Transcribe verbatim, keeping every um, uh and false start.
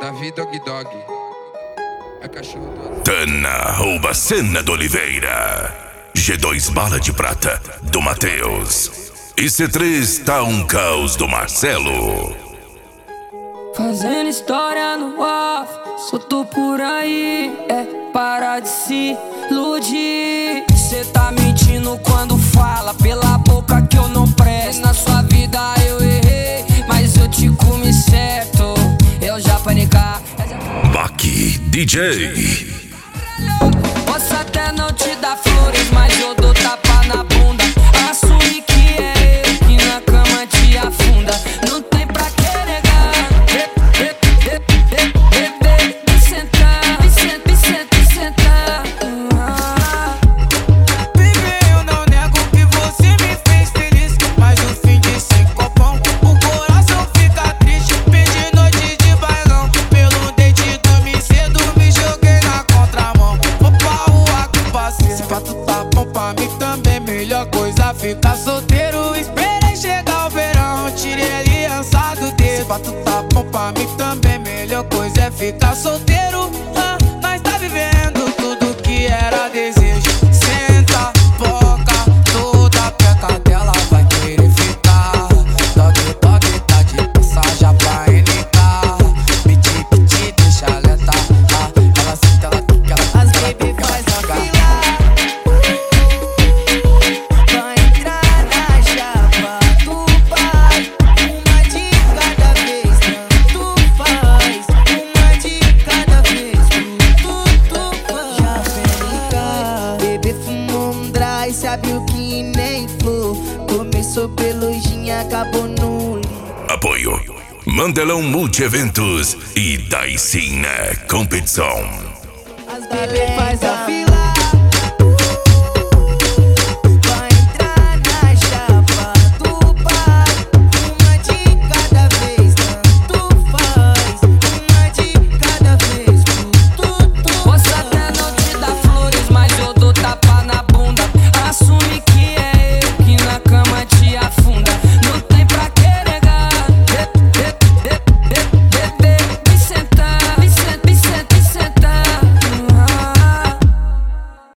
Davi Dog Dog. É cachorro do... Tana rouba cena do Oliveira. G dois Bala de Prata do Matheus. E C três tá um caos do Marcelo. Fazendo história no off, solto por aí, é para de se iludir. Cê tá mentindo quando fala pela boca que eu não presto. Na sua vida eu errei, mas eu te comi certo. Eu já panicar. Baki D J. Posso até não te dar flores, mas eu dou tapa na bunda. Assume que é eu que na cama te afunda. Não tem pra que negar. Me sentar, me sentar, me sentar, me sentar. Baby, eu não nego que você me fez feliz, mas no fim de cinco copão o coração fica triste. Perdi noite de bailão, pelo dente dormi cedo, me joguei na contramão. Vou pra rua com parceiro. Se pra tu tá bom pra mim também, melhor coisa ficar solteiro. Esperei chegar o verão, tirei aliança do dedo. Se pra tu tá bom pra mim também, melhor coisa é ficar solteiro. Ah, nós tá vivendo tudo que era desejo. Senta, boca, toda peca dela vai querer ficar. Dog, dog, tá de passagem pra N K. Piti, piti, deixa lenta. Ah, ela senta, ela toca, ela as baby faz a fila. Vai entrar na chapa do pai. Uma de cada vez, tanto faz. Uma de cada vez, tudo, tudo faz. Já pega, bebê fumou um dry, sabe o que nem flor. Começou pelo gin, acabou no li. Apoio Mandelão Multieventos e Daicina Competição. As bebê faz a fila.